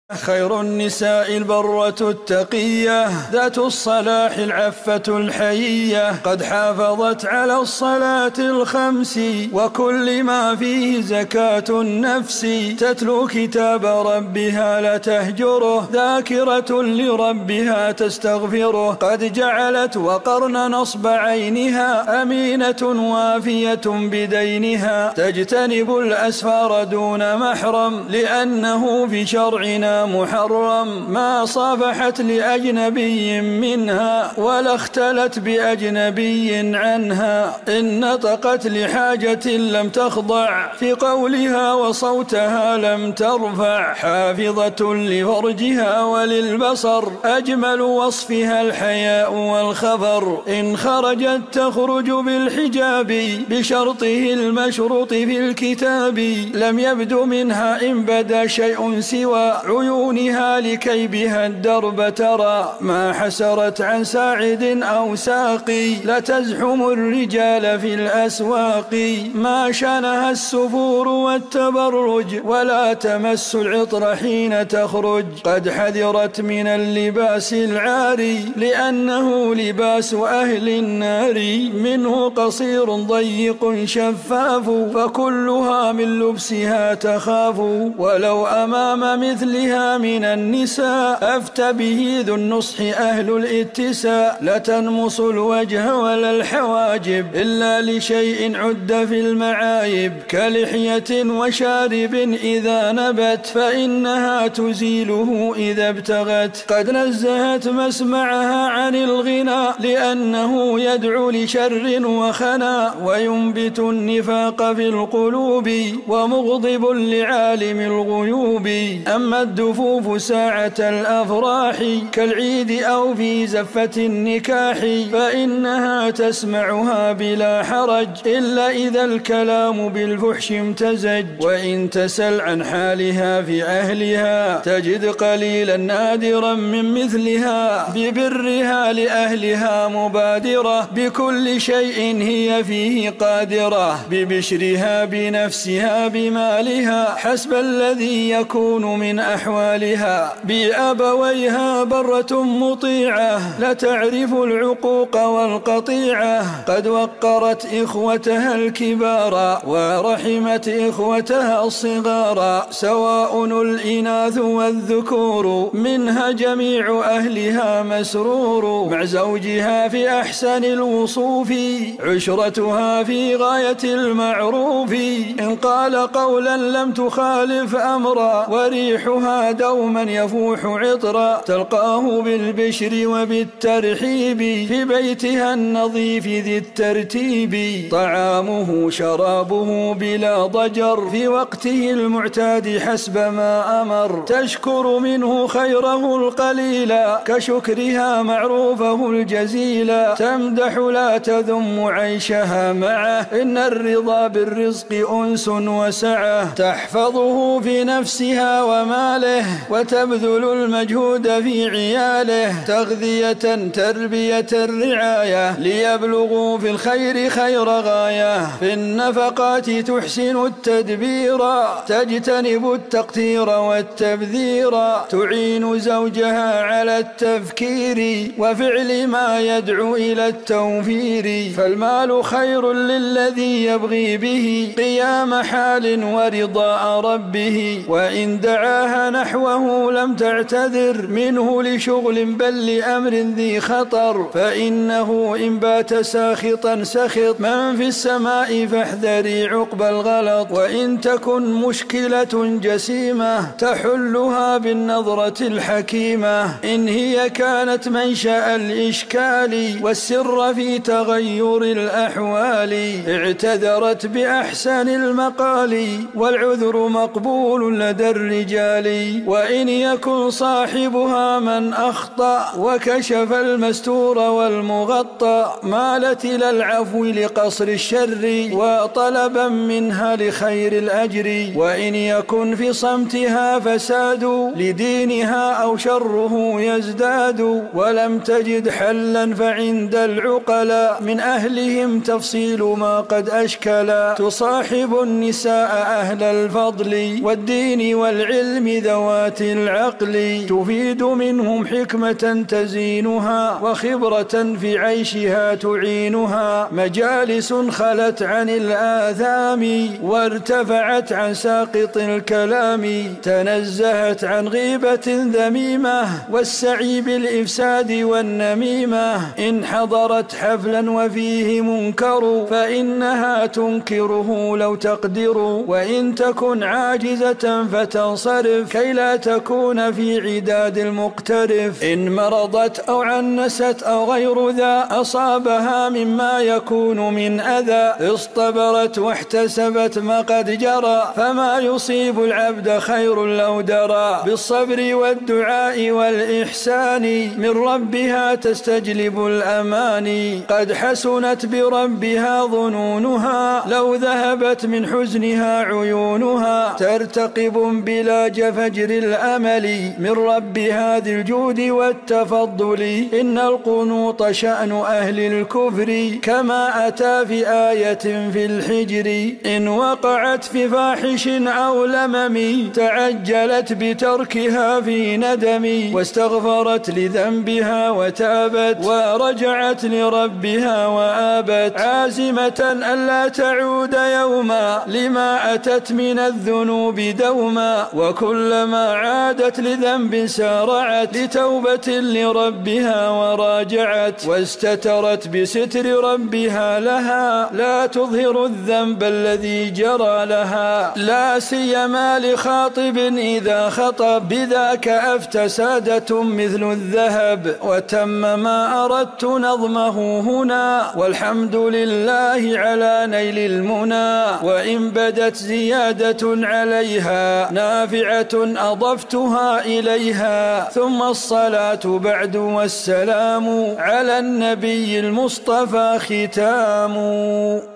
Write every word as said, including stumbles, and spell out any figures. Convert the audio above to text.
خير النساء البرة التقية ذات الصلاح العفة الحيية، قد حافظت على الصلاة الخمس وكل ما فيه زكاة النفس، تتلو كتاب ربها لا تهجره، ذاكرة لربها تستغفره، قد جعلت وقرن نصب عينها، أمينة وافية بدينها، تجتنب الأسفار دون محرم لأنه في شرعنا محرم، ما صافحت لأجنبي منها ولا اختلت بأجنبي عنها، إن نطقت لحاجة لم تخضع في قولها وصوتها لم ترفع، حافظة لفرجها وللبصر، أجمل وصفها الحياء والخفر، إن خرجت تخرج بالحجاب بشرطه المشروط في الكتاب، لم يبد منها إن بدا شيء سوى عيونها لكي بها الدرب ترى، ما حسرت عن ساعد أو ساقي لتزحم الرجال في الأسواق، ما شانها السفور والتبرج ولا تمس العطر حين تخرج، قد حذرت من اللباس العاري لأنه لباس أهل النار، منه قصير ضيق شفاف فكلها من لبسها تخاف، ولو أمام مثلها من النساء أفتى به ذو النصح أهل الاتساء، لتنمص الوجه ولا الحواجب إلا لشيء عد في المعايب، كلحية وشارب إذا نبت فإنها تزيله إذا ابتغت، قد نزهت مسمعها عن الغنى لأنه يدعو لشر وخنا، وينبت النفاق في القلوب ومغضب لعالم الغيوب، أما الدفوف ساعة الأفراح كالعيد أو في زفة النكاح فإنها تسمعها بلا حرج إلا إذا الكلام بالفحش امتزج، وإن تسل عن حالها في أهلها تجد قليلا نادرا من مثلها، ببرها لأهلها مبادرة بكل شيء هي فيه قادرة، ببشرها بنفسها بمالها حسب الذي يكون من أحوالها، بأبويها برة مطيعة لا تعرف العقوق والقطيعة، قد وقرت إخوتها الكبار ورحمت إخوتها الصغار، سواء الإناث والذكور منها جميع أهلها مسرور، مع زوجها في أحسن الوصوف عشرتها في غاية المعروف، إن قال قولا لم تخالف أمرا وريحها دوما يفوح عطرا، تلقاه بالبشر وبالترحيب في بيتها النظيف ذي الترتيب، طعامه شرابه بلا ضجر في وقته المعتاد حسب ما أمر، تشكر منه خيره القليل كشكرها معروفه الجزيل، تمدح لا تذم عيشها معه إن الرضا بالرزق أنس وسعة، تحفظه في نفسها وماله وتبذل المجهود في عياله، تغذية تربية الرعاية ليبلغوا في الخير خير غاية، في النفقات تحسن التدبير تجتنب التقتير والتبذير، تعين زوجها على التفكير وفعل ما يدعو إلى التوفير، فالمال خير للذي يبغي به قيام حال ورضاء ربه، وإن دعاها نحوه لم تعتذر منه لشغل بل لأمر ذي خطر، فإنه إن بات ساخطا سخط من في السماء فاحذري عقب الغلط، وإن تكن مشكلة جسيمة تحلها بالنظرة الحكيمة، إن هي كانت منشأ الإشكال والسر في تغير الأحوال، اعتذرت بأحسن المقال والعذر مقبول لدى الرجال، وإن يكن صاحبها من أخطأ وكشف المستور والمغطى مالت إلى العفو لقصر الشر وطلبا منها لخير الأجر، وإن يكن في صمتها فساد لدينها أو شره يزداد، ولم تجد حلا فعند العقلاء من أهلهم تفصيل ما قد أشكلا، تصاحب النساء أهل الفضل والدين والعلم ذوي ذوات العقل، تفيد منهم حكمة تزينها وخبرة في عيشها تعينها، مجالس خلت عن الآثام وارتفعت عن ساقط الكلام، تنزهت عن غيبة ذميمة والسعي بالإفساد والنميمة، إن حضرت حفلا وفيه منكر فإنها تنكره لو تقدر، وإن تكن عاجزة فتنصرف كي لا تكون في عداد المقترف، إن مرضت أو عنست أو غير ذا أصابها مما يكون من أذى، اصطبرت واحتسبت ما قد جرى، فما يصيب العبد خير لو درى، بالصبر والدعاء والإحسان من ربها تستجلب الأماني، قد حسنت بربها ظنونها لو ذهبت من حزنها عيونها، ترتقب بلا جفجر الأمل من ربها ذي الجود والتفضل، إن القنوط شأن أهل الكفر كما أتى في آية في الحجر، إن وقعت في فاحش أو لمم تعجلت بتركها في ندم، واستغفرت لذنبها وتابت ورجعت لربها وآبت، عازمة ألا تعود يوما لما أتت من الذنوب دوما، وكلما عادت لذنب سارعت لتوبة لربها وراجعت، واستترت بستر ربها لها لا تظهر الذنب الذي جرى لها، لا سيما لخاطب إذا خطب بذاك أفتى سادة مثل الذهب، وتم ما أردت نظمه هنا والحمد لله على نيل المنى، وإن بدت زيادة عليها نافعة أضفتها إليها، ثم الصلاة بعد والسلام على النبي المصطفى ختام.